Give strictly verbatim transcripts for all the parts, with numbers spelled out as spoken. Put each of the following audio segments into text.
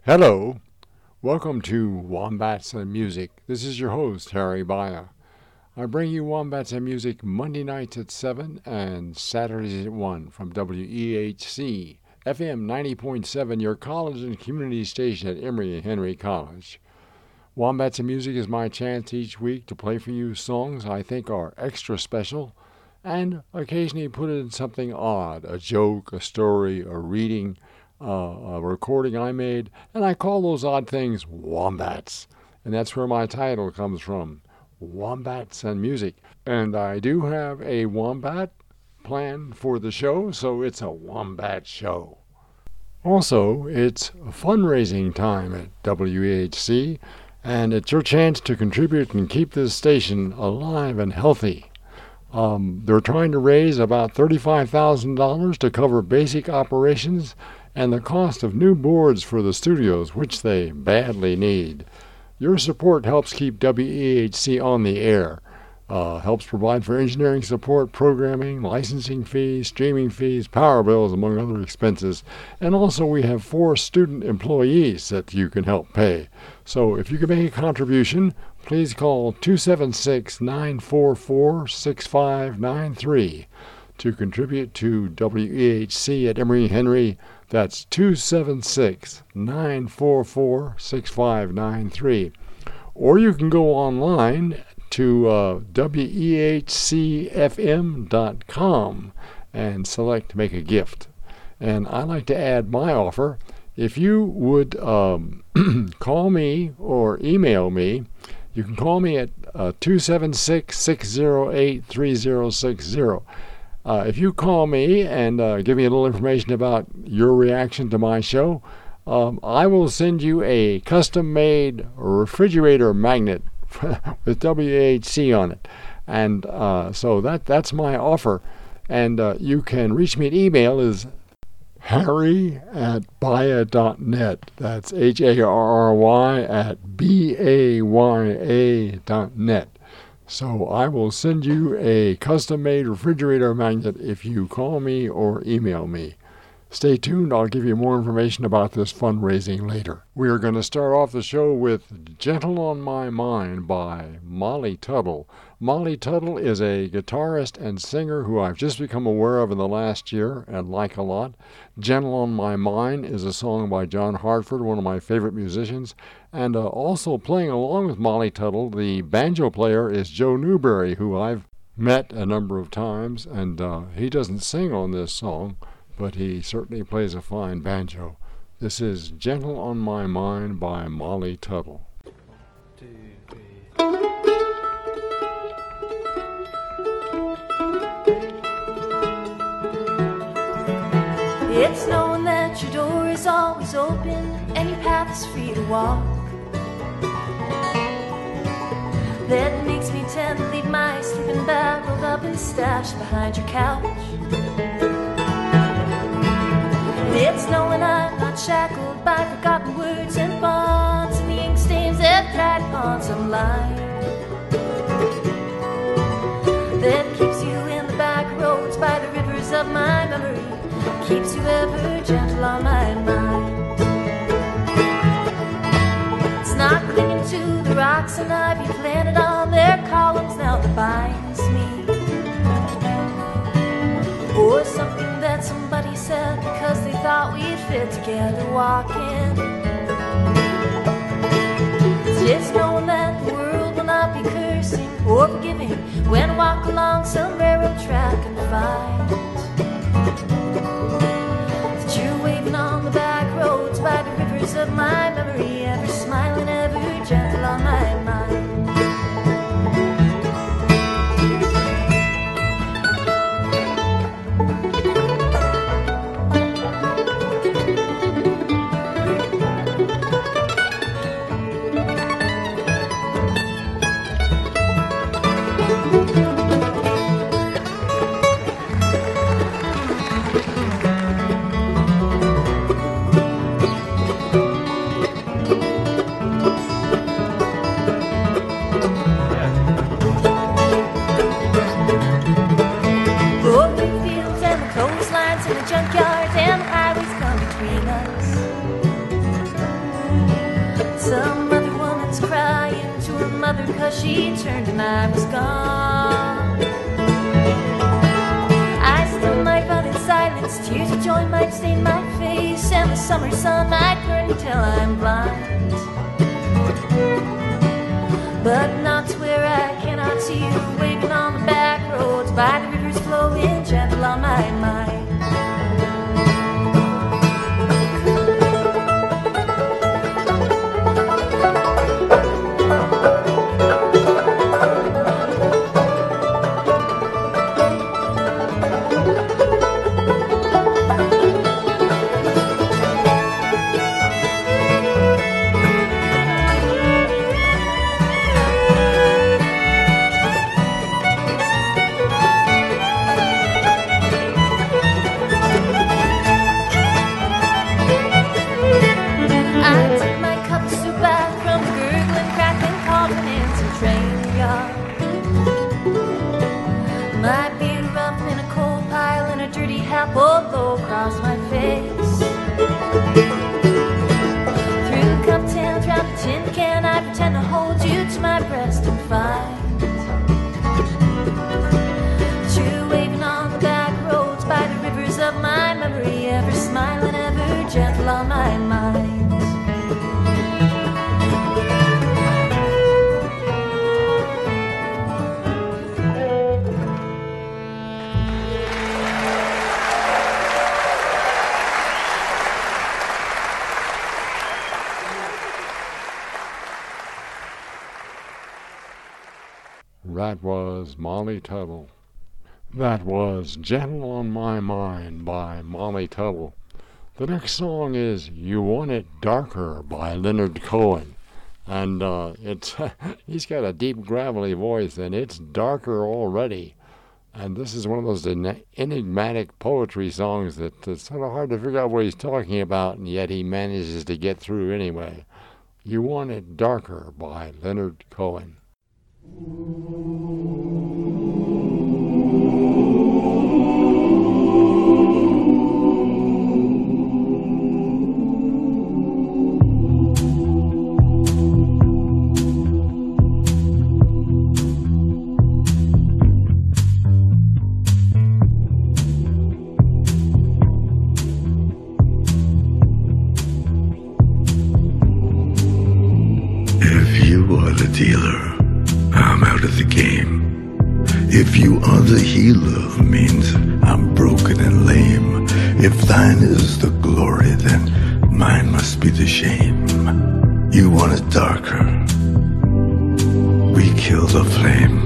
Hello, welcome to Wombats and Music. This is your host, Harry Baya. I bring you Wombats and Music Monday nights at seven and Saturdays at one from W E H C, F M ninety point seven, your college and community station at Emory Henry College. Wombats and Music is my chance each week to play for you songs I think are extra special and occasionally put in something odd, a joke, a story, a reading, Uh, a recording I made, and I call those odd things Wombats. And that's where my title comes from, Wombats and Music. And I do have a Wombat planned for the show, so it's a Wombat show. Also, it's fundraising time at W E H C, and it's your chance to contribute and keep this station alive and healthy. Um, they're trying to raise about thirty-five thousand dollars to cover basic operations and the cost of new boards for the studios, which they badly need. Your support helps keep W E H C on the air, uh, helps provide for engineering support, programming, licensing fees, streaming fees, power bills, among other expenses. And also we have four student employees that you can help pay. So if you can make a contribution, please call two seven six, nine four four, six five nine three to contribute to W E H C at Emory Henry. That's two seven six, nine four four, six five nine three. Or you can go online to uh, W E H C F M dot com and select Make a Gift. And I like to add my offer. If you would um, call me or email me, you can call me at uh, two seven six, six zero eight, three zero six zero. Uh, if you call me and uh, give me a little information about your reaction to my show, um, I will send you a custom-made refrigerator magnet with W A H C on it. And uh, so that that's my offer. And uh, you can reach me at email is harry at baya dot net. That's H A R R Y at B A Y A dot net. So I will send you a custom-made refrigerator magnet if you call me or email me. Stay tuned. I'll give you more information about this fundraising later. We are going to start off the show with Gentle on My Mind by Molly Tuttle. Molly Tuttle is a guitarist and singer who I've just become aware of in the last year and like a lot. Gentle on My Mind is a song by John Hartford, one of my favorite musicians. And uh, also playing along with Molly Tuttle, the banjo player is Joe Newberry, who I've met a number of times. And uh, he doesn't sing on this song, but he certainly plays a fine banjo. This is Gentle on My Mind by Molly Tuttle. Two, three. It's knowing that your door is always open and your path is free to walk that makes me tend to leave my sleeping bag rolled up and stashed behind your couch. It's knowing I'm not shackled by forgotten words and fonts and the ink stains that drag on some line that keeps you in the back roads by the rivers of my memory, keeps you ever gentle on my mind. It's not clinging to the rocks and ivy planted on their columns now that binds me, or something that somebody said because they thought we'd fit together walking. It's just knowing that the world will not be cursing or forgiving when I walk along some railroad track and find that you're waving on the back roads by the rivers of my memory, ever smiling, ever gentle on my mind. she turned and I was gone. I still might run in silence, tears of joy might stain my face, and the summer sun might burn me till I'm blind. But not to where I cannot see you, waving on the back roads by the rivers flowing gentle on my mind. That was Molly Tuttle. That was Gentle on My Mind by Molly Tuttle. The next song is You Want It Darker by Leonard Cohen. And uh, it's he's got a deep, gravelly voice, and it's darker already. And this is one of those enigmatic poetry songs that it's sort of hard to figure out what he's talking about, and yet he manages to get through anyway. You Want It Darker by Leonard Cohen. If you are the dealer, I'm out of the game. If you are the healer, means I'm broken and lame. If thine is the glory, then mine must be the shame. You want it darker, we kill the flame.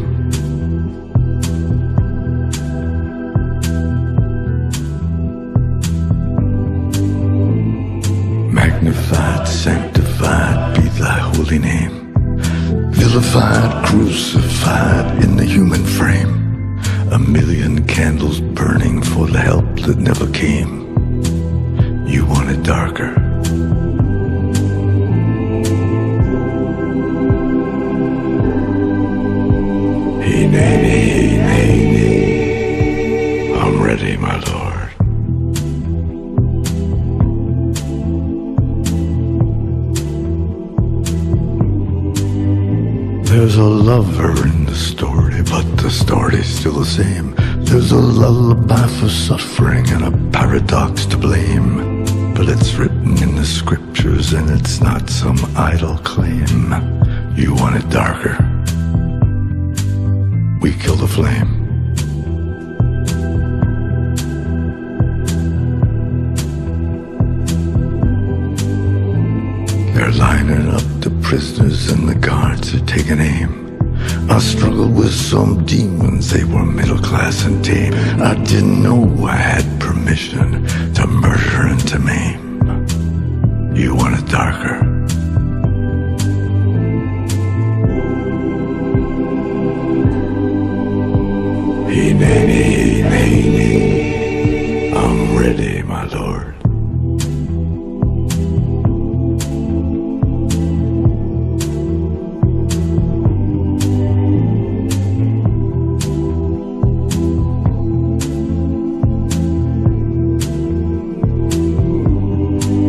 Magnified, sanctified be thy holy name. Vilified, crucified in the human frame. A million candles burning for the help that never came. You want it darker. Hey, nay, nay, nay, nay. I'm ready, my lord. There's a lover in the story, but the story's still the same. There's a lullaby for suffering and a paradox to blame. But it's written in the scriptures and it's not some idle claim. You want it darker, we kill the flame. They're lining up the prisoners and the guards are taking aim. I struggled with some demons, they were middle class and tame. I didn't know I had permission to murder and to maim. You want it darker. Hey, nay, nay, nay, nay. I'm ready, my lord.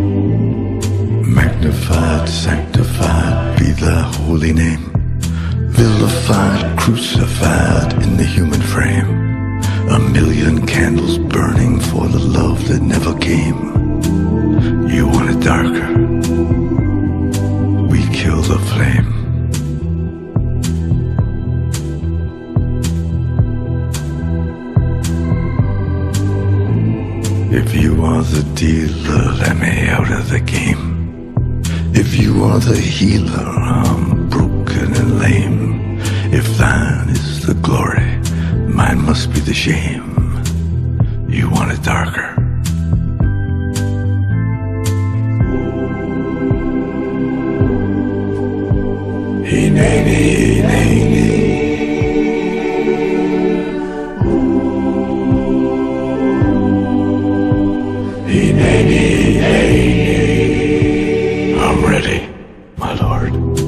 Magnified, sanctified be thy holy name. vilified, crucified in the human frame. A million candles burning for the love that never came. You want it darker, we kill the flame. If you are the dealer, let me out of the game. If you are the healer, I'm broken and lame. If thine is the glory, mine must be the shame. You want it darker. He nay nay nay nay. He nay nay nay. I'm ready, my lord.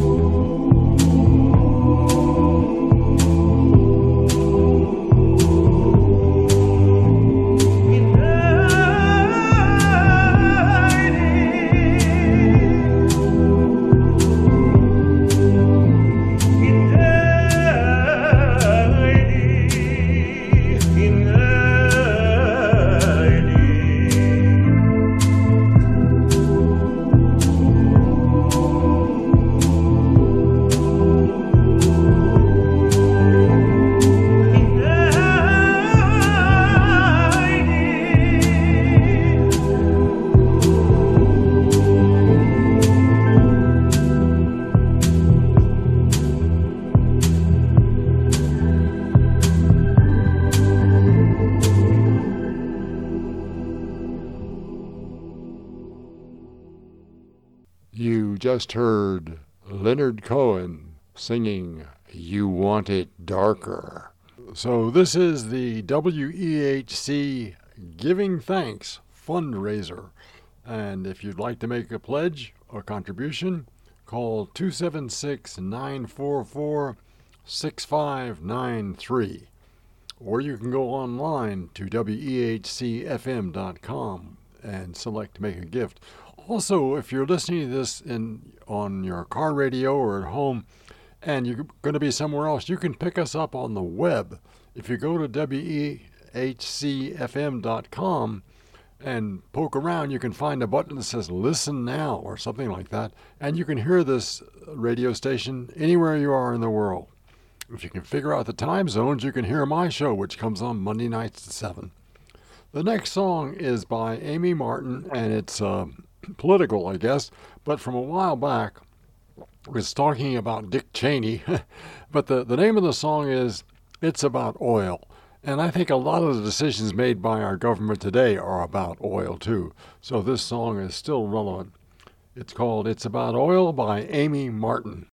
You just heard Leonard Cohen singing You Want It Darker. So this is the W E H C Giving Thanks fundraiser. And if you'd like to make a pledge or contribution, call two seven six, nine four four, six five nine three. Or you can go online to W E H C F M dot com and select Make a Gift. Also, if you're listening to this in on your car radio or at home and you're going to be somewhere else, you can pick us up on the web. If you go to W E H C F M dot com and poke around, you can find a button that says Listen Now or something like that, and you can hear this radio station anywhere you are in the world. If you can figure out the time zones, you can hear my show, which comes on Monday nights at seven. The next song is by Amy Martin, and it's uh, political, I guess, but from a while back, it's talking about Dick Cheney. But the, the name of the song is It's About Oil. And I think a lot of the decisions made by our government today are about oil, too. So this song is still relevant. It's called It's About Oil by Amy Martin.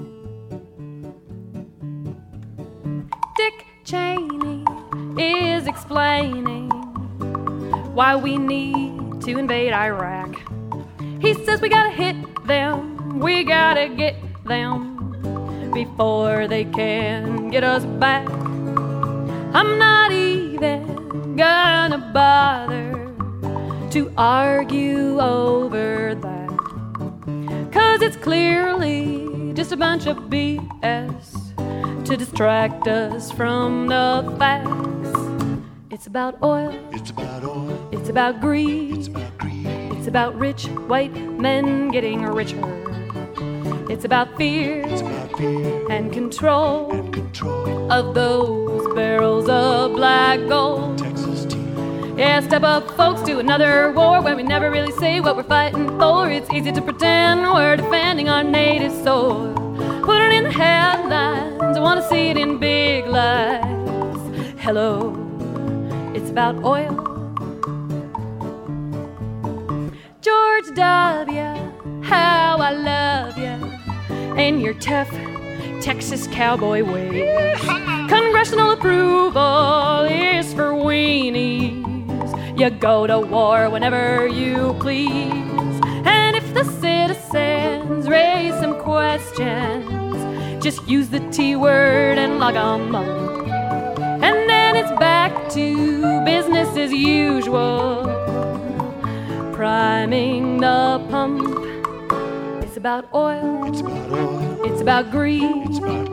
Dick Cheney is explaining why we need to invade Iraq. He says we gotta hit them, we gotta get them before they can get us back. I'm not even gonna bother to argue over that, 'cause it's clearly just a bunch of B S to distract us from the facts. It's about oil, It's about oil, it's about greed, it's about greed, it's about rich white men getting richer. It's about fear, it's about fear and control and control. of those barrels of black gold. Texas tea. Yeah, step up, folks, to another war when we never really say what we're fighting for. It's easy to pretend we're defending our native soil. Put it in the headlines, I want to see it in big lights. Hello, it's about oil. George W., how I love ya, and your tough Texas cowboy way. Congressional approval is for weenies. You go to war whenever you please. And if the citizens raise some questions, just use the T word and log 'em up. And then it's back to business as usual, priming the pump. It's about oil, It's about oil, it's about greed, it's about greed,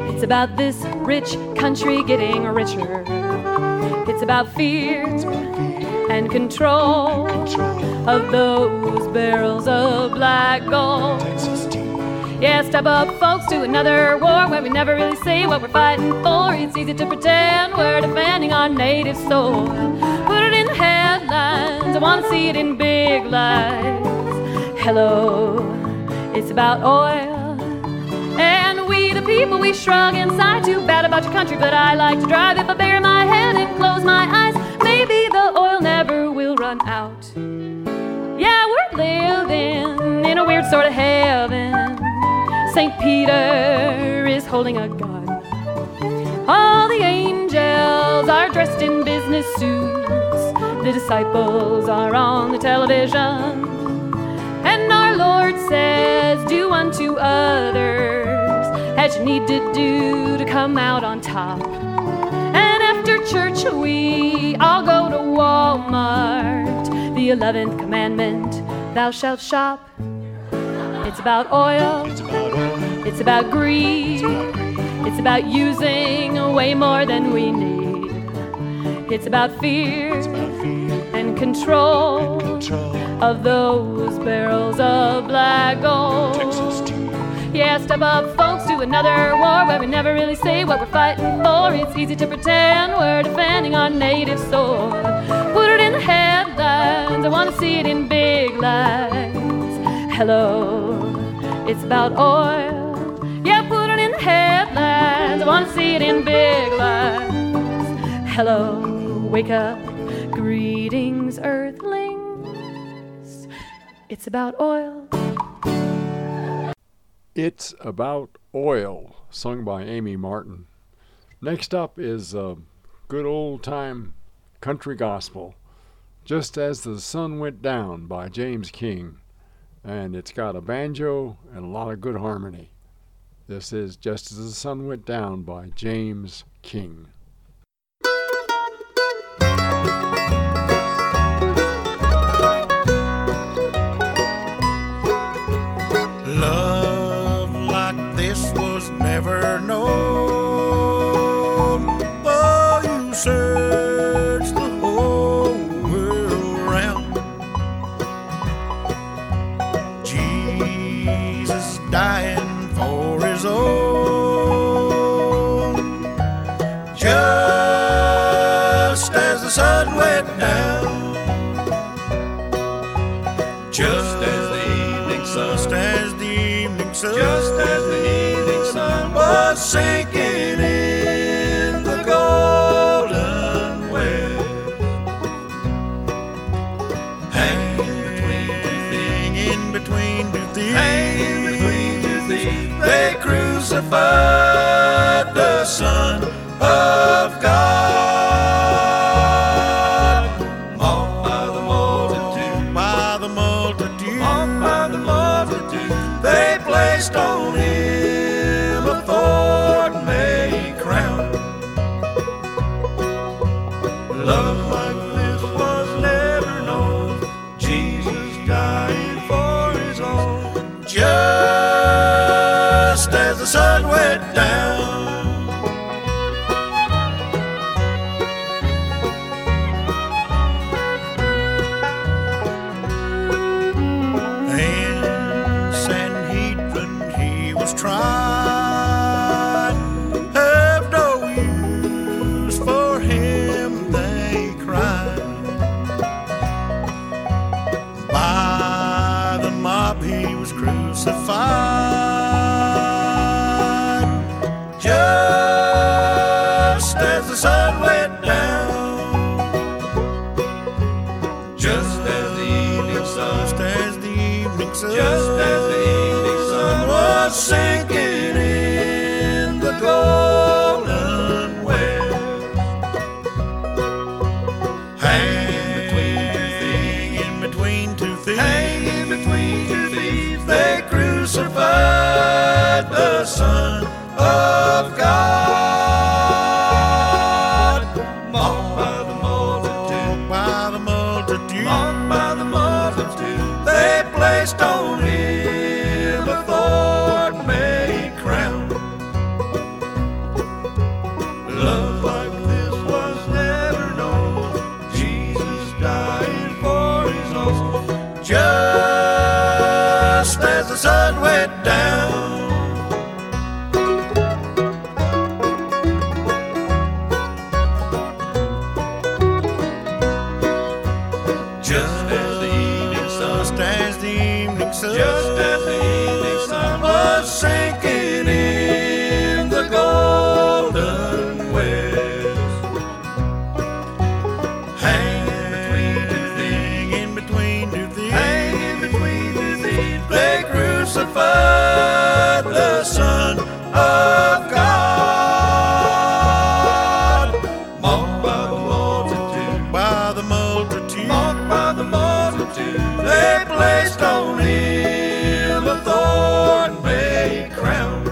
It's about this rich country getting richer. It's about fear and control of those barrels of black gold. Yeah, step up, folks, to another war where we never really say what we're fighting for. It's easy to pretend we're defending our native soil. Put it in headlines, I want to see it in big lights. Hello, it's about oil. And we, the people, we shrug inside. Too bad about your country, but I like to drive. If I bury my head and close my eyes, maybe the oil never will run out. Yeah, we're living in a weird sort of heaven. Saint Peter is holding a gun. All the angels are dressed in business suits. The disciples are on the television. And our Lord says, do unto others as you need to do to come out on top. And after church we all go to Walmart. The eleventh commandment, thou shalt shop. It's about oil. It's about oil. It's about greed. It's about using way more than we need. It's about fear, it's about fear and, control and control of those barrels of black gold. Texas tea. Yeah, step up, folks, to another war where we never really say what we're fighting for. It's easy to pretend we're defending our native soil. Put it in the headlines, I want to see it in big lights. Hello, it's about oil. Yeah, put it in the headlines, I want to see it in big lights. Hello, wake up, greetings, earthlings. It's about oil. It's About Oil, sung by Amy Martin. Next up is a good old-time country gospel, Just As the Sun Went Down by James King. And it's got a banjo and a lot of good harmony. This is Just As the Sun Went Down by James King. Never known. Oh, you search the whole world around. Jesus dying for his own. Just as the sun went down. Just as the evening sun. Just as the evening sun. Just as the evening sun was sinking in the golden west. Hanging between two things, in between two thieves, hanging between two thieves, they crucified the Son of God. Mocked by the multitude, by the multitude, mocked by the multitude, they placed on him a thorn-made crown. Love like this was never known. Jesus dying for his own. Just as the sun went down. Tried, have no use for him, they cried. By the mob he was crucified. Just as the sun went down. Just as the evening sun. Just as the evening sun. Just as the evening sun was sinking in the golden west. Hanging in between two thieves, hanging between two thieves, they crucified the Son of God. Mocked by the multitude, by the multitude, mocked by the multitude, they placed on him a thorn-made crown. just as the sun went down. Just as the evening sun, just as the evening sun, just as the evening sun was sinking in the golden west, hanging between two things, in between two things, hanging between two things, they crucified the Son of God, mocked by the multitude, by the multitude, mocked by the multitude. They placed on him a thorn-made crown.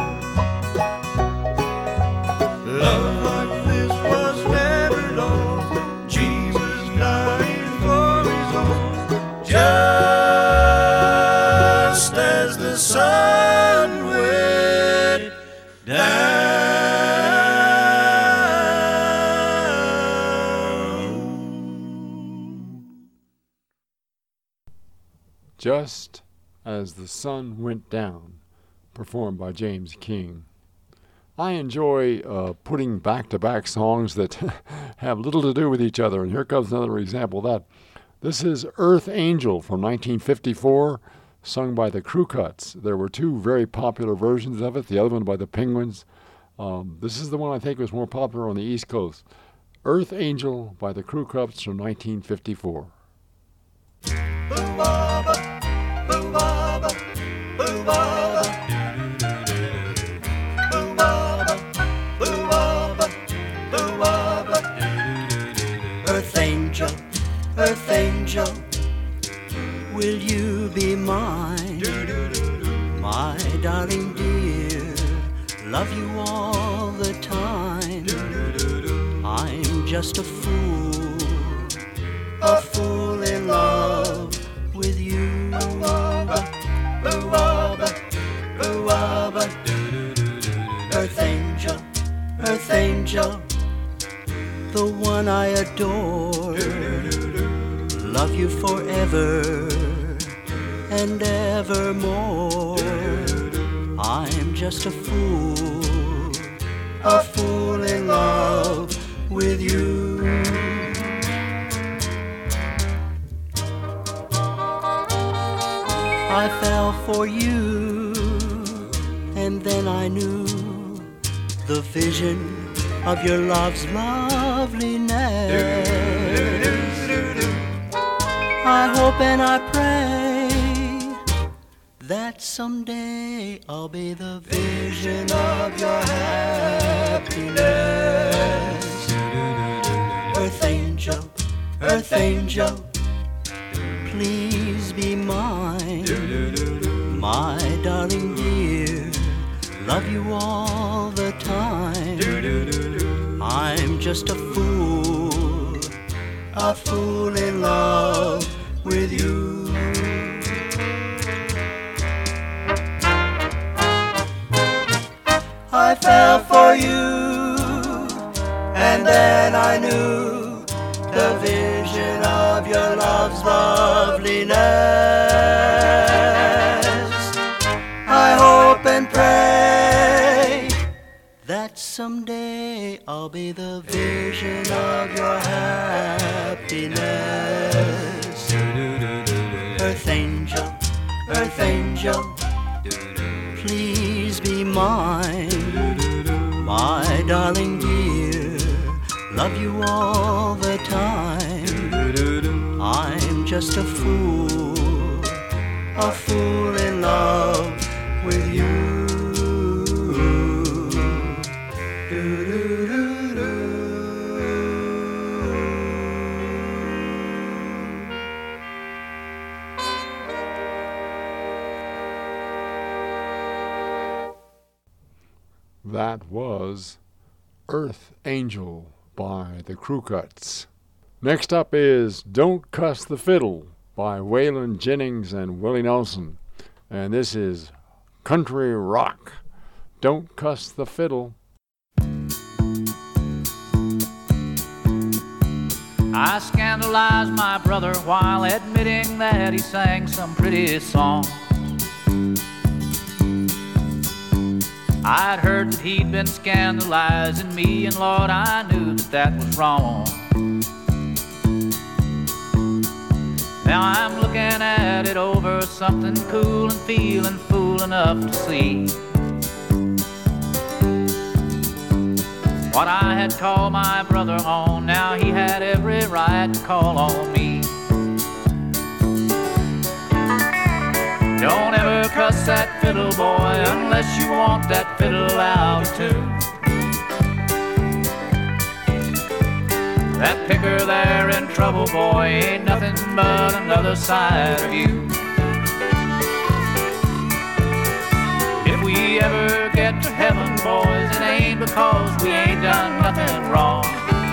Love like this was never known. Jesus dying for his own, just as the sun went down. Just as the Sun Went Down, performed by James King. I enjoy uh, putting back-to-back songs that have little to do with each other, and here comes another example of that. This is Earth Angel from nineteen fifty-four, sung by the Crew Cuts. There were two very popular versions of it, the other one by the Penguins. Um, this is the one I think was more popular on the East Coast. Earth Angel by the Crew Cuts from nineteen fifty-four. Earth angel, earth angel, will you be mine? My darling dear, love you all the time. I'm just a fool, a fool in love with you. Earth angel, earth angel, the one I adore, love you forever and evermore. I'm just a fool, a fool in love with you. I fell for you, and then I knew the vision of your love's loveliness. I hope and I pray that someday I'll be the vision of your happiness. Earth angel, earth angel, please be mine. My darling dear, love you all the time. I'm just a fool, a fool in love with you. I fell for you, and then I knew the vision of your love's loveliness. I hope and pray that someday I'll be the vision of your happiness. Earth angel, earth angel, please be mine. My darling dear, love you all the time. I'm just a fool, a fool in love with you. That was Earth Angel by the Crew Cuts. Next up is Don't Cuss the Fiddle by Waylon Jennings and Willie Nelson. And this is country rock. Don't Cuss the Fiddle. I scandalized my brother while admitting that he sang some pretty songs. I'd heard that he'd been scandalizing me, and Lord, I knew that that was wrong. Now I'm looking at it over something cool and feeling fool enough to see what I had called my brother on. Now he had every right to call on me. Don't ever cuss that fiddle, boy, unless you want that fiddle out of tune. That picker there in trouble, boy, ain't nothing but another side of you. If we ever get to heaven, boys, it ain't because we ain't done nothing wrong.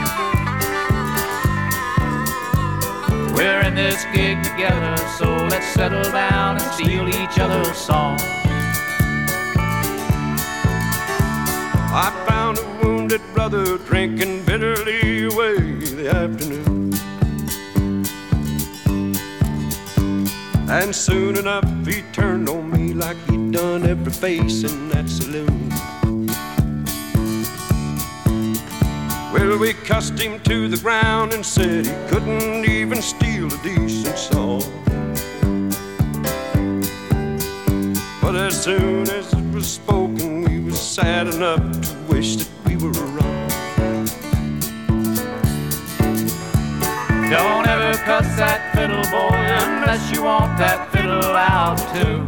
We're in this gig together, so let's settle down and steal each other's song. I found a wounded brother drinking bitterly away the afternoon, and soon enough he turned on me like he'd done every face in that saloon. Well, we cussed him to the ground and said he couldn't even steal a decent song. But as soon as it was spoken, we was sad enough to wish that we were wrong. Don't ever cuss that fiddle, boy, unless you want that fiddle out too.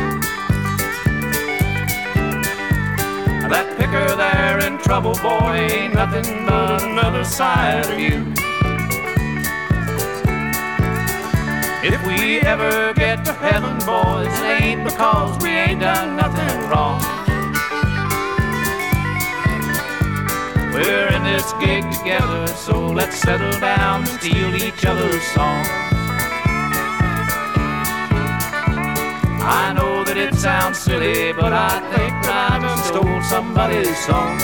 That picker there in trouble, boy, ain't nothing but another side of you. If we ever get to heaven, boys, it ain't because we ain't done nothing wrong. We're in this gig together, so let's settle down and steal each other's songs. I know that it sounds silly, but I think that I just stole somebody's song.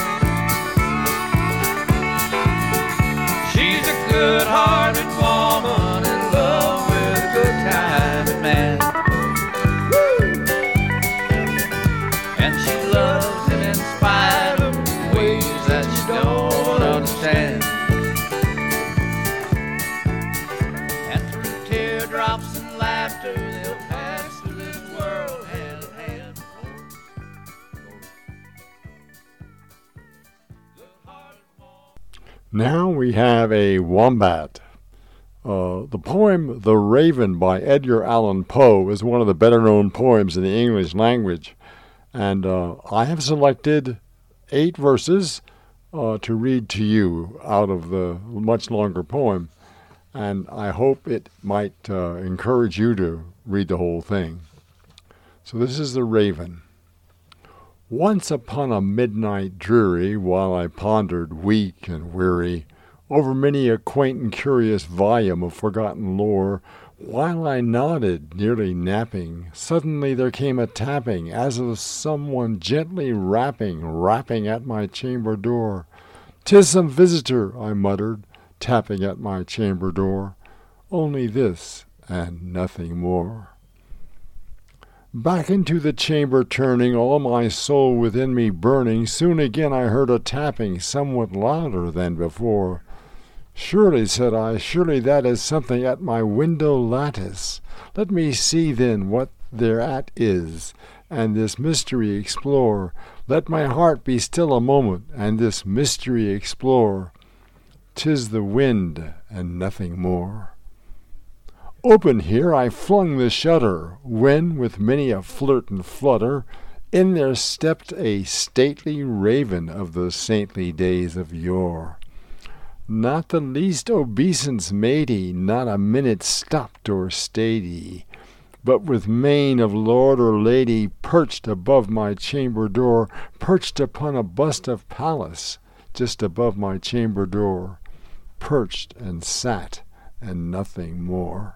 She's a good-hearted woman in love with a good-timing man. Woo! And she loves him in spite of ways that she don't understand. And through teardrops and laughter, they'll pass through this world hand in hand. Now we have a wombat. Uh, the poem The Raven by Edgar Allan Poe is one of the better-known poems in the English language. And uh, I have selected eight verses uh, to read to you out of the much longer poem. And I hope it might uh, encourage you to read the whole thing. So this is The Raven. Once upon a midnight dreary, while I pondered, weak and weary, over many a quaint and curious volume of forgotten lore, while I nodded, nearly napping, suddenly there came a tapping, as of someone gently rapping, rapping at my chamber door. "'Tis some visitor," I muttered, tapping at my chamber door. "Only this, and nothing more." Back into the chamber turning, all my soul within me burning, soon again I heard a tapping, somewhat louder than before. "Surely," said I, "surely that is something at my window lattice. Let me see then what thereat is, and this mystery explore. Let my heart be still a moment, and this mystery explore. 'Tis the wind, and nothing more." Open here I flung the shutter, when, with many a flirt and flutter, in there stepped a stately raven of the saintly days of yore. Not the least obeisance made he, not a minute stopped or stayed he, but with mane of lord or lady perched above my chamber door, perched upon a bust of Pallas, just above my chamber door, perched and sat, and nothing more.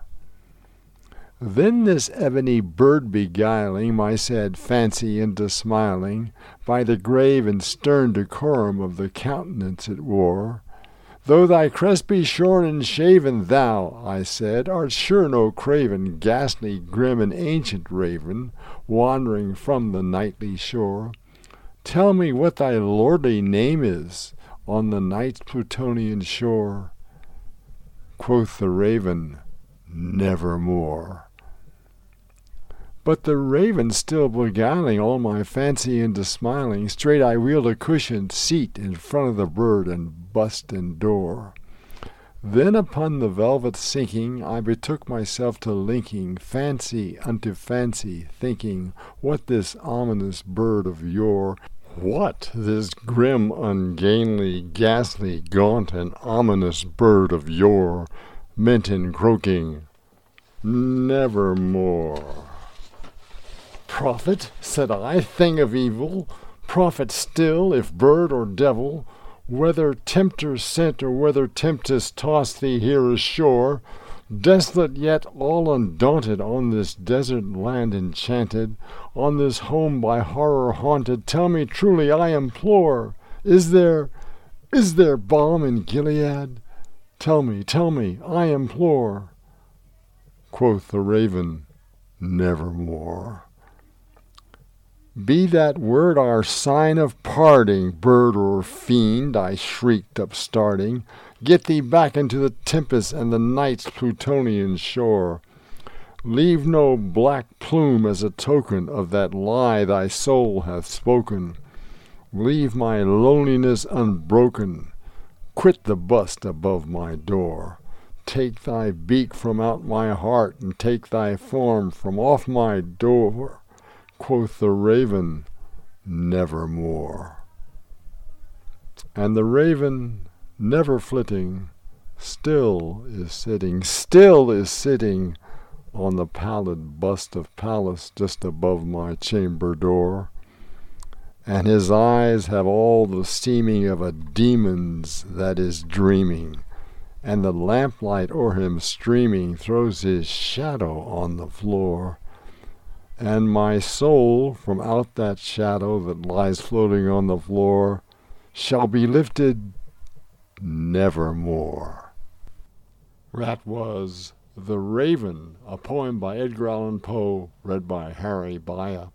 Then this ebony bird beguiling my sad fancy into smiling, by the grave and stern decorum of the countenance it wore, "Though thy crest be shorn and shaven, thou," I said, "art sure no craven, ghastly, grim, and ancient raven, wandering from the nightly shore. Tell me what thy lordly name is on the night's Plutonian shore. Quoth the raven, nevermore. But the raven still beguiling all my fancy into smiling, straight I wheeled a cushioned seat in front of the bird and bust and door. Then upon the velvet sinking, I betook myself to linking fancy unto fancy, thinking, what this ominous bird of yore, what this grim, ungainly, ghastly, gaunt, and ominous bird of yore meant in croaking, nevermore. Prophet, said I, thing of evil, prophet still, if bird or devil, whether tempter sent or whether tempest tossed thee here ashore, desolate yet all undaunted on this desert land enchanted, on this home by horror haunted, tell me truly, I implore, is there, is there balm in Gilead? Tell me, tell me, I implore. Quoth the raven, nevermore. Be that word our sign of parting, bird or fiend, I shrieked upstarting. Get thee back into the tempest and the night's Plutonian shore. Leave no black plume as a token of that lie thy soul hath spoken. Leave my loneliness unbroken. Quit the bust above my door. Take thy beak from out my heart, and take thy form from off my door. Quoth the raven, nevermore. And the raven, never flitting, still is sitting, still is sitting on the pallid bust of Pallas just above my chamber door. And his eyes have all the seeming of a demon's that is dreaming, and the lamplight o'er him streaming throws his shadow on the floor. And my soul, from out that shadow that lies floating on the floor, shall be lifted nevermore. That was The Raven, a poem by Edgar Allan Poe, read by Harry Baya.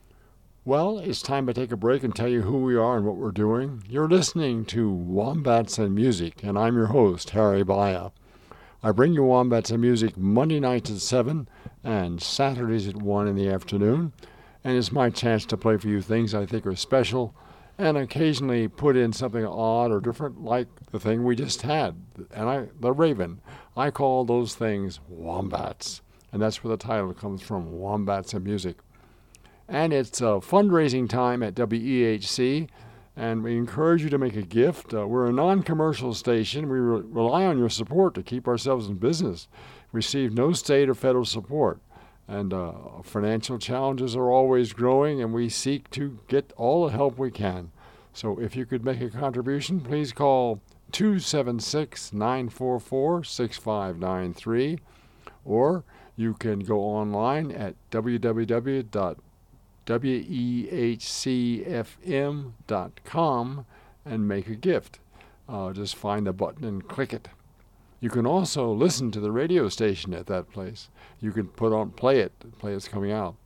Well, it's time to take a break and tell you who we are and what we're doing. You're listening to Wombats and Music, and I'm your host, Harry Baya. I bring you Wombats and Music Monday nights at seven and Saturdays at one in the afternoon, and it's my chance to play for you things I think are special and occasionally put in something odd or different like the thing we just had, and I, the Raven. I call those things Wombats, and that's where the title comes from, Wombats and Music. And it's a fundraising time at W E H C, and we encourage you to make a gift. Uh, we're a non-commercial station. We re- rely on your support to keep ourselves in business. We receive no state or federal support, and uh, financial challenges are always growing, and we seek to get all the help we can. So if you could make a contribution, please call two seven six, nine four four, six five nine three, or you can go online at w w w dot w e h c f m dot com and make a gift. Uh, just find the button and click it. You can also listen to the radio station at that place. You can put on, play it, play it's coming out.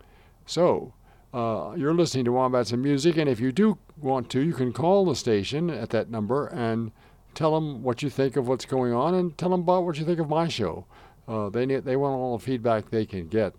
So, uh, you're listening to Wombats and Music, and if you do want to, you can call the station at that number and tell them what you think of what's going on, and tell them about what you think of my show. Uh, they need, they want all the feedback they can get.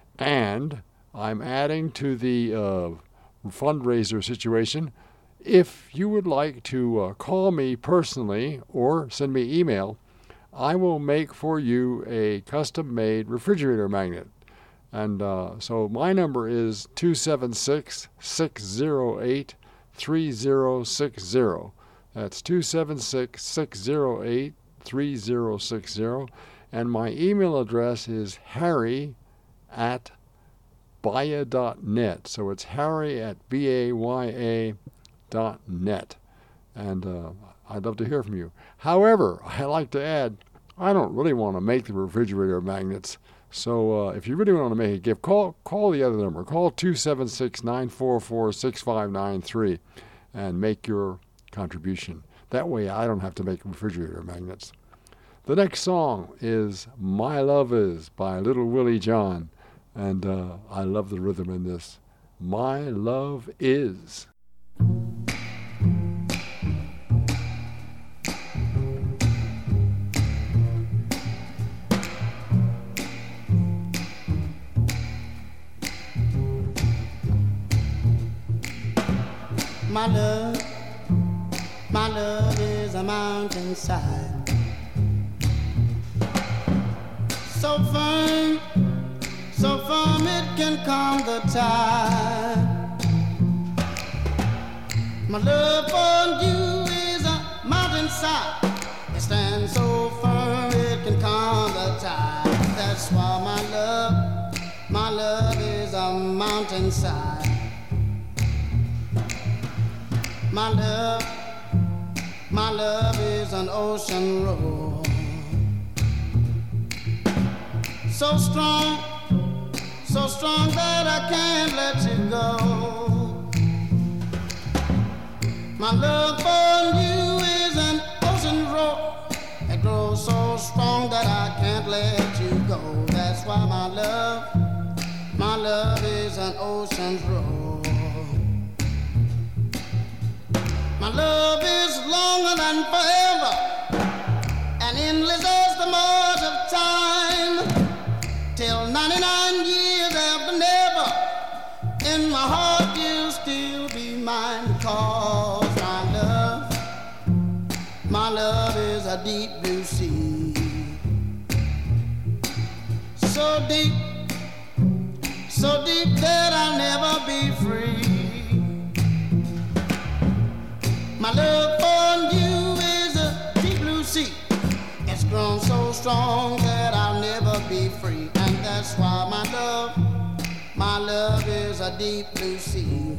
And I'm adding to the uh, fundraiser situation. If you would like to uh, call me personally or send me email, I will make for you a custom-made refrigerator magnet. And uh, so my number is two seven six, six zero eight, three zero six zero. That's two seven six, six zero eight, three zero six zero. And my email address is harry at baya dot net. So it's harry at B A Y A dot net. And uh, I'd love to hear from you. However, I like to add, I don't really want to make the refrigerator magnets. So uh, if you really want to make a gift, call call the other number. Call two seven six, nine four four, six five nine three and make your contribution. That way I don't have to make refrigerator magnets. The next song is My Love Is by Little Willie John. And uh, I love the rhythm in this. My love is. My love, my love is a mountainside, so firm, so firm it can calm the tide. My love for you is a mountainside, it stands so firm it can calm the tide. That's why my love, my love is a mountainside. My love, my love is an ocean roar, so strong, so strong that I can't let you go. My love for you is an ocean roar, it grows so strong that I can't let you go. That's why my love, my love is an ocean roar. My love is longer than forever, and endless as the march of time. Till ninety-nine years after never, in my heart you'll still be mine. Cause my love, my love is a deep blue sea, so deep, so deep that I'll never be free. My love for you is a deep blue sea, it's grown so strong that I'll never be free. And that's why my love, my love is a deep blue sea.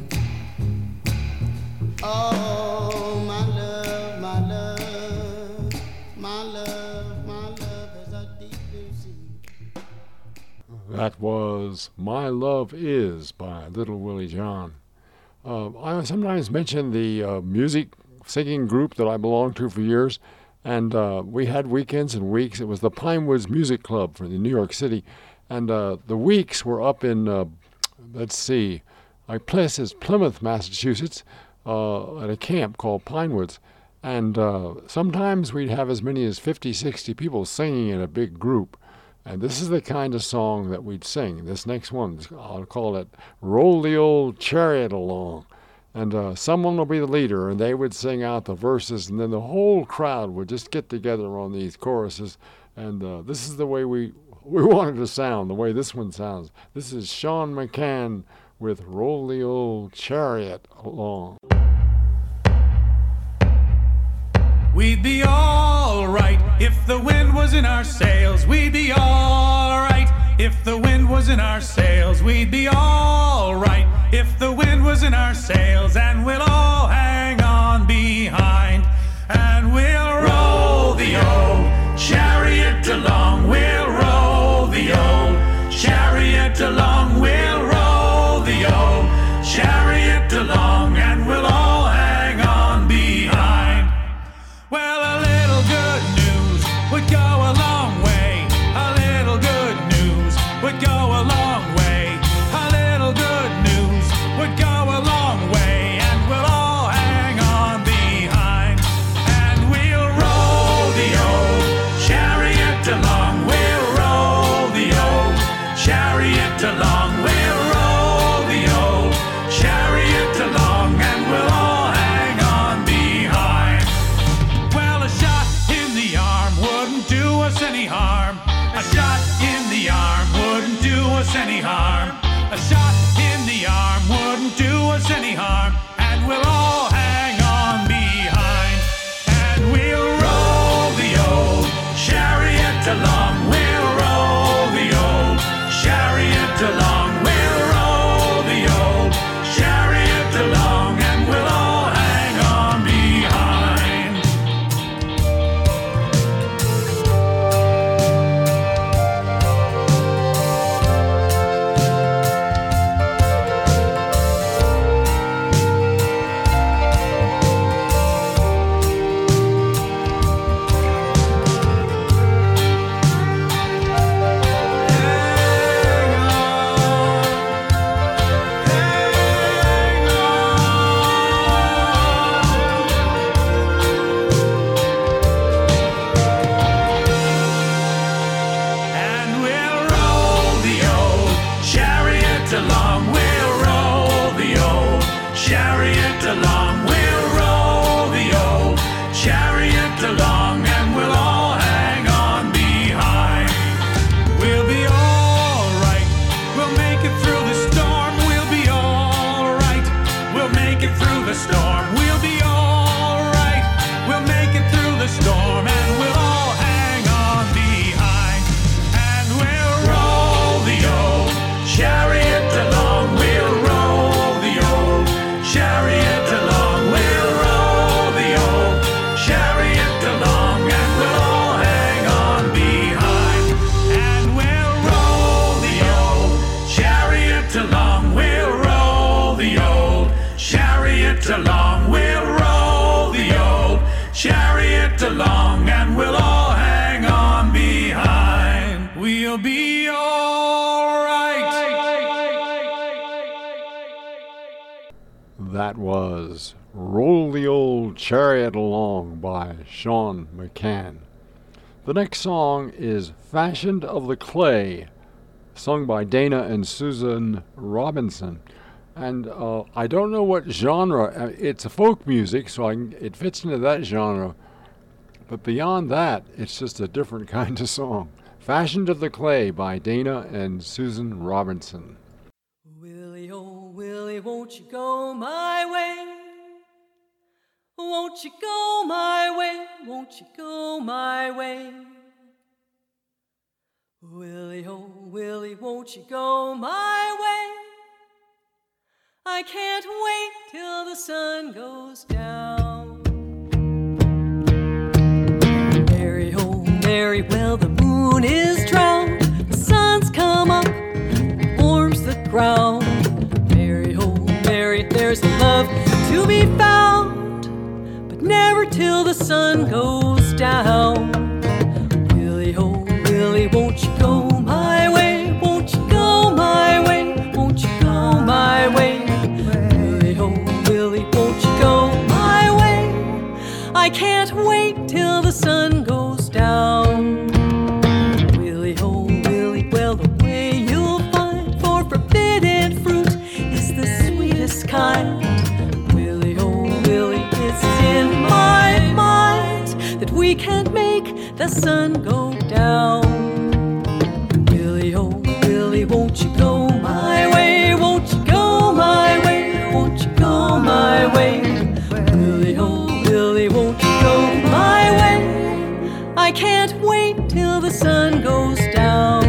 Oh, my love, my love, my love, my love is a deep blue sea. That was My Love Is by Little Willie John. Uh, I sometimes mention the uh, music singing group that I belonged to for years, and uh, we had weekends and weeks. It was the Pinewoods Music Club for the New York City, and uh, the weeks were up in, uh, let's see, my place is Plymouth, Massachusetts, uh, at a camp called Pinewoods, and uh, sometimes we'd have as many as fifty, sixty people singing in a big group. And this is the kind of song that we'd sing. This next one, I'll call it Roll the Old Chariot Along. And uh, someone will be the leader, and they would sing out the verses, and then the whole crowd would just get together on these choruses. And uh, this is the way we, we wanted to sound, the way this one sounds. This is Sean McCann with Roll the Old Chariot Along. We'd be all right if the wind was in our sails. We'd be all right if the wind was in our sails. We'd be all right if the wind was in our sails. And we'll all hang on behind, and we'll roll the old chariot along. We'll roll the old chariot along. We'll roll the old chariot along, and we'll all hang on behind. Well, a little good news would go a long way. A little good news would go a long way. A little good news would go a long way. And we'll the storm. We'll be all right. We'll make it through the storm, and we'll all hang on behind. And we'll roll the old chariot along. We'll roll the old chariot along. We'll roll the old chariot along, and we'll all hang on behind. And we'll roll the old chariot along. We'll roll the old chariot along. We'll roll the old chariot along, and we'll all hang on behind. We'll be all right. That was Roll the Old Chariot Along by Sean McCann. The next song is Fashioned of the Clay, sung by Dana and Susan Robinson. And uh, I don't know what genre. uh, It's a folk music, so I can, it fits into that genre. But beyond that, it's just a different kind of song. Fashioned of the Clay by Dana and Susan Robinson. Willie, oh Willie, won't you go my way? Won't you go my way? Won't you go my way? Willie, oh Willie, won't you go my way? I can't wait till the sun goes down. Mary, oh Mary, well the moon is drowned. The sun's come up, warms the ground. Mary, oh Mary, there's love to be found, but never till the sun goes down. Willie, oh Willie, won't you go my way? Won't you go my way? Won't you go my way? Willie, oh Willie, won't you go my way? I can't wait till the sun goes down. Willie, oh Willie, well the way you'll find for forbidden fruit is the sweetest kind. Willie, oh Willie, it's in my mind that we can't make the sun go down. Willie, oh Willie, won't you go my way? Won't you go my way? Won't you go my way? Willie, oh Willie, won't you go my way? I can't wait till the sun goes down.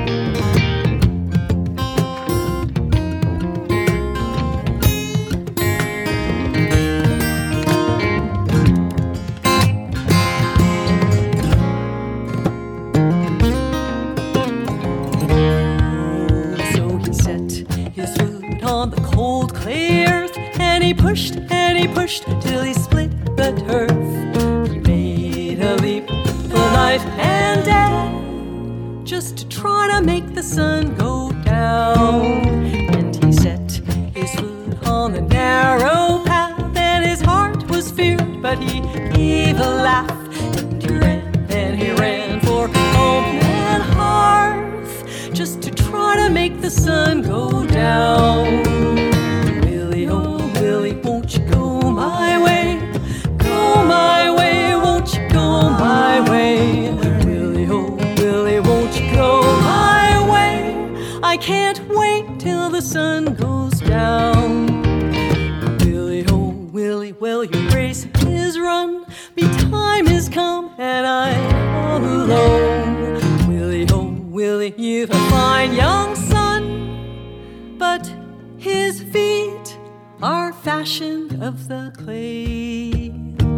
On the cold clay earth, and he pushed and he pushed till he split the turf. He made a leap for life and death, just to try to make the sun go down. And he set his foot on the narrow path, and his heart was feared, but he gave a laugh. And he ran and he ran for home and hearth, just to try to make the sun go down. Willie, oh Willie, won't you go my way? Go my way, won't you go my way? Willie, oh Willie, won't you go my way? I can't wait till the sun goes down. Willie, oh Willie, well your race is run, me time has come, and I'm all alone. Willie, oh Willie, you've a fine young son, but his feet are fashioned of the clay.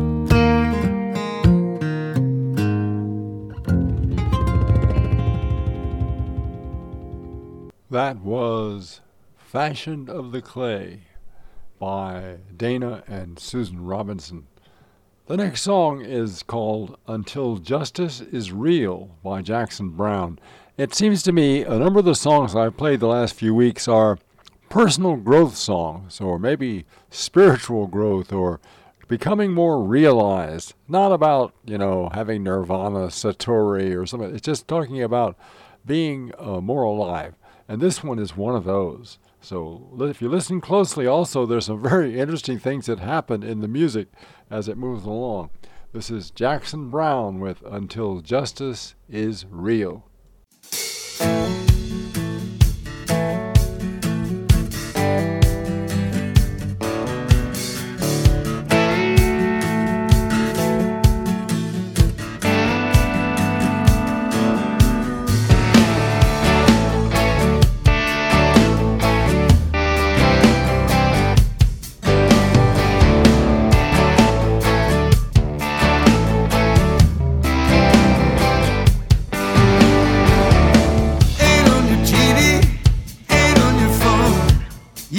That was Fashioned of the Clay by Dana and Susan Robinson. The next song is called Until Justice is Real by Jackson Browne. It seems to me a number of the songs I've played the last few weeks are personal growth songs, or maybe spiritual growth, or becoming more realized. Not about, you know, having nirvana, satori, or something. It's just talking about being uh, more alive. And this one is one of those. So if you listen closely, also, there's some very interesting things that happen in the music as it moves along. This is Jackson Browne with Until Justice is Real.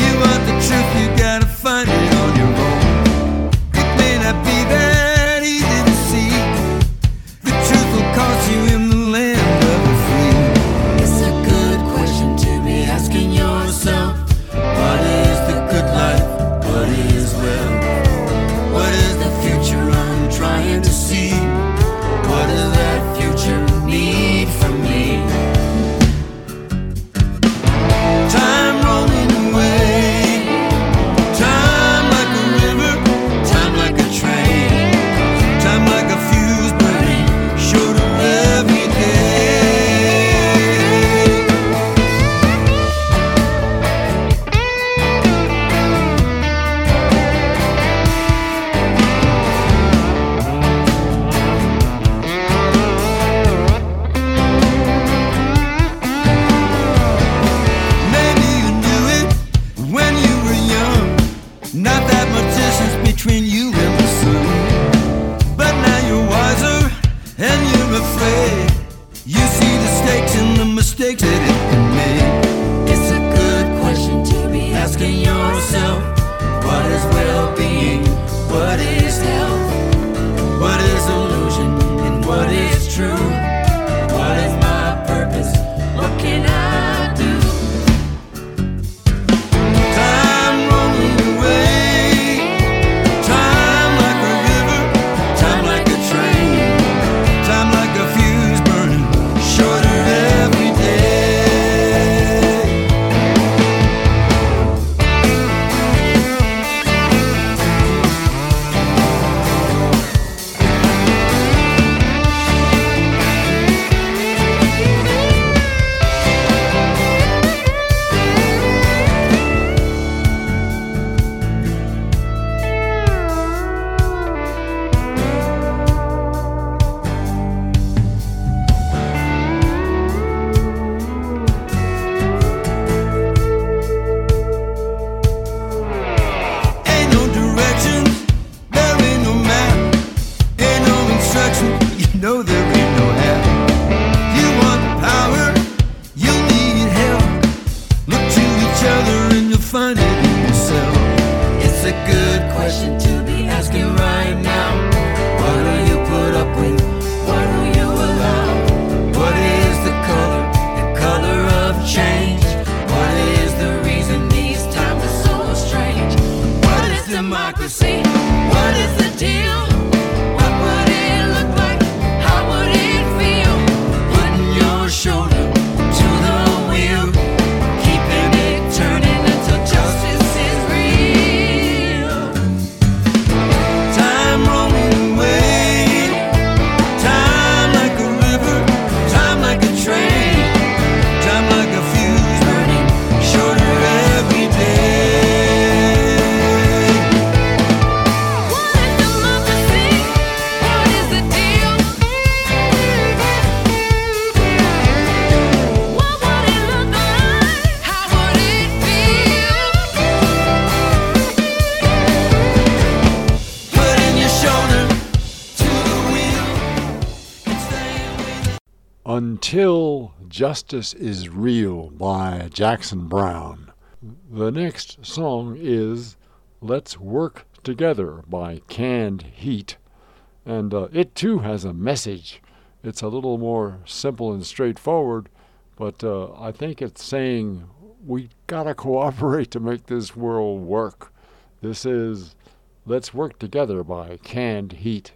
Until Justice is Real by Jackson Browne. The next song is Let's Work Together by Canned Heat. And uh, it too has a message. It's a little more simple and straightforward, but uh, I think it's saying we gotta cooperate to make this world work. This is Let's Work Together by Canned Heat.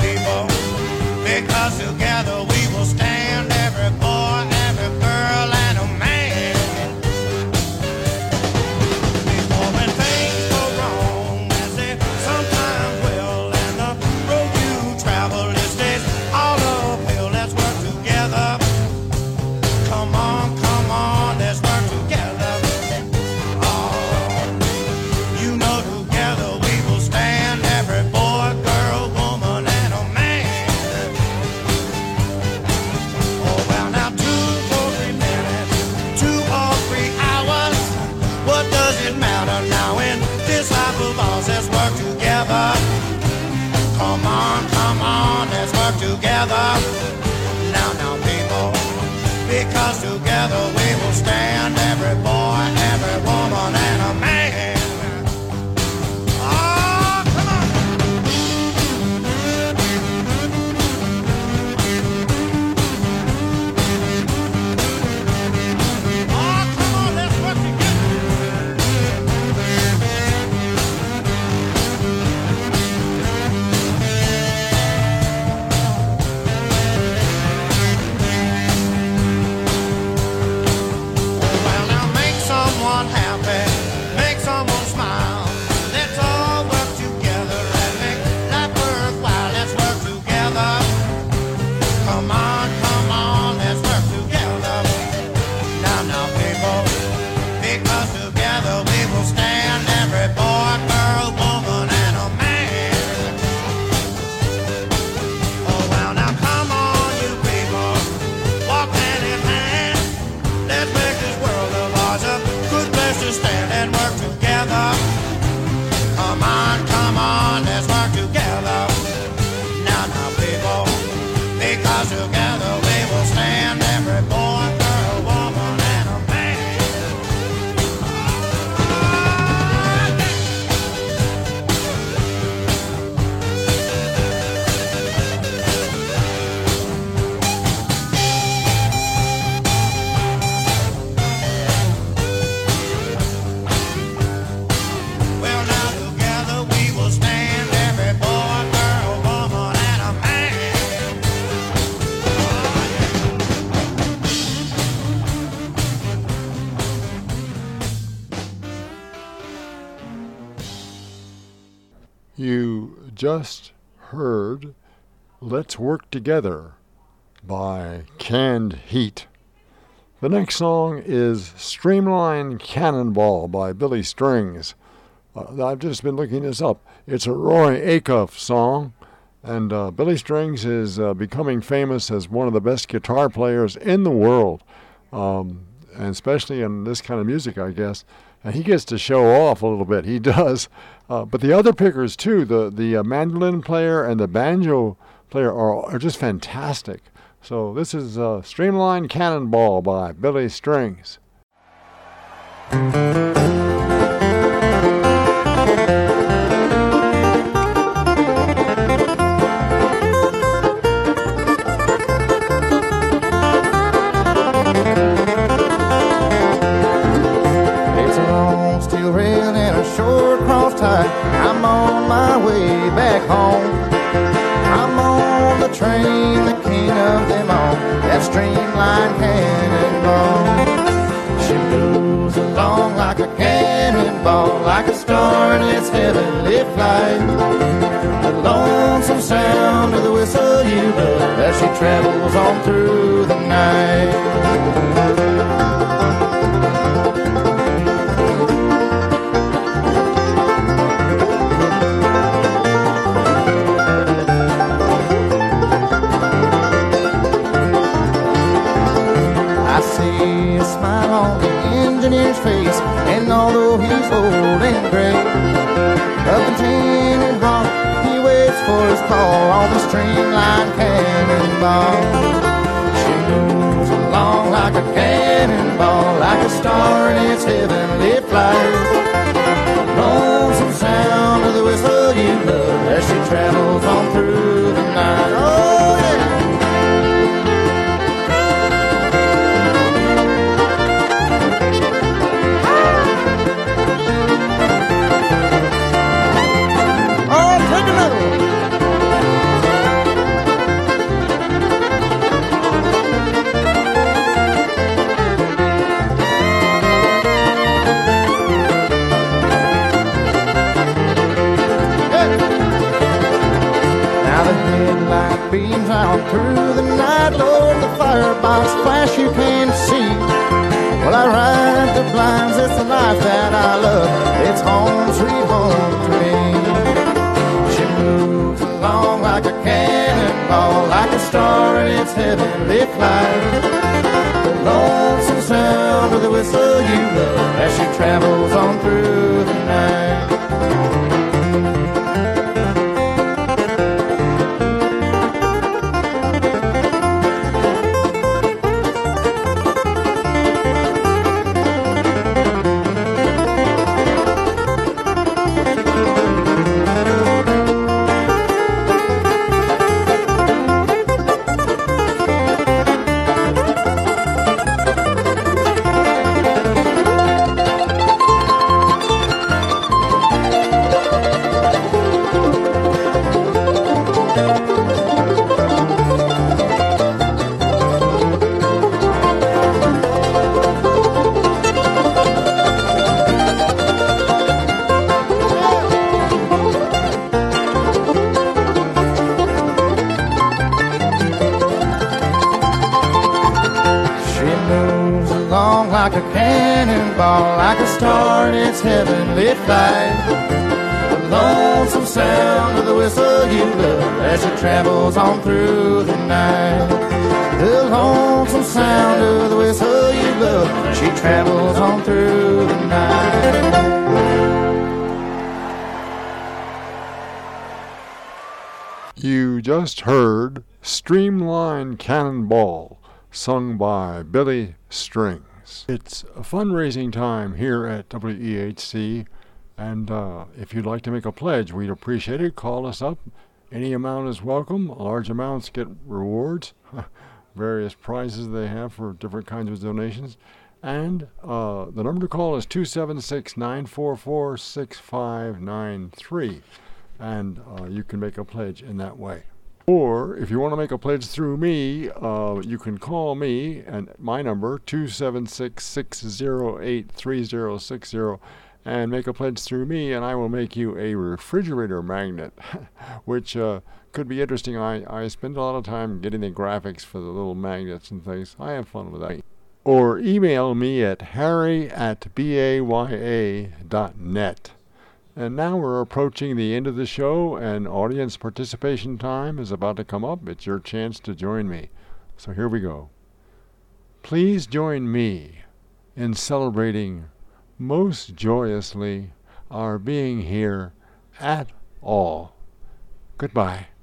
Together we will stand, every boy, every girl, and together. Now, now, people, because together we will stand, every boy, every woman, and a man. Oh, come on. Oh, come on, let's work You just heard Let's Work Together by Canned Heat. The next song is Streamline Cannonball by Billy Strings. Uh, I've just been looking this up. It's a Roy Acuff song, and uh, Billy Strings is uh, becoming famous as one of the best guitar players in the world, um, and especially in this kind of music, I guess. And he gets to show off a little bit. He does. Uh, but the other pickers, too, the, the uh, mandolin player and the banjo player are, are just fantastic. So this is uh, Streamline Cannonball by Billy Strings. I'm on my way back home. I'm on the train, the king of them all, that streamline cannonball. She moves along like a cannonball, like a star in its heavenly flight. The lonesome sound of the whistle you love as she travels on through the night. Face, and although he's old and gray, a contented heart, he waits for his call on the streamline cannonball. She moves along like a cannonball, like a star in its heavenly flight. Lonesome sound of the whistle you love as she travels on through the night. Oh yeah. Beams out through the night, Lord, the firebox flash you can see. Well, I ride the blinds, it's the life that I love, it's home, sweet home to me. She moves along like a cannonball, like a star in its heavenly flight. The lonesome sound of the whistle you love as she travels on through the night. like a cannonball, like a star in its heavenly flight. The lonesome sound of the whistle you love as it travels on through the night. The lonesome sound of the whistle you love, she travels on through the night. You just heard Streamline Cannonball, sung by Billy Strings. It's a fundraising time here at W E H C, and uh, if you'd like to make a pledge, we'd appreciate it. Call us up. Any amount is welcome. Large amounts get rewards, various prizes they have for different kinds of donations. And uh, the number to call is two seven six, nine four four, six five nine three. And uh, you can make a pledge in that way. Or if you want to make a pledge through me, uh, you can call me, and my number, two seven six, six zero eight, three zero six zero, and make a pledge through me, and I will make you a refrigerator magnet, which uh, could be interesting. I, I spend a lot of time getting the graphics for the little magnets and things. I have fun with that. Or email me at harry at b-a-y-a dot net. And now we're approaching the end of the show, and audience participation time is about to come up. It's your chance to join me. So here we go. Please join me in celebrating most joyously our being here at all. Goodbye.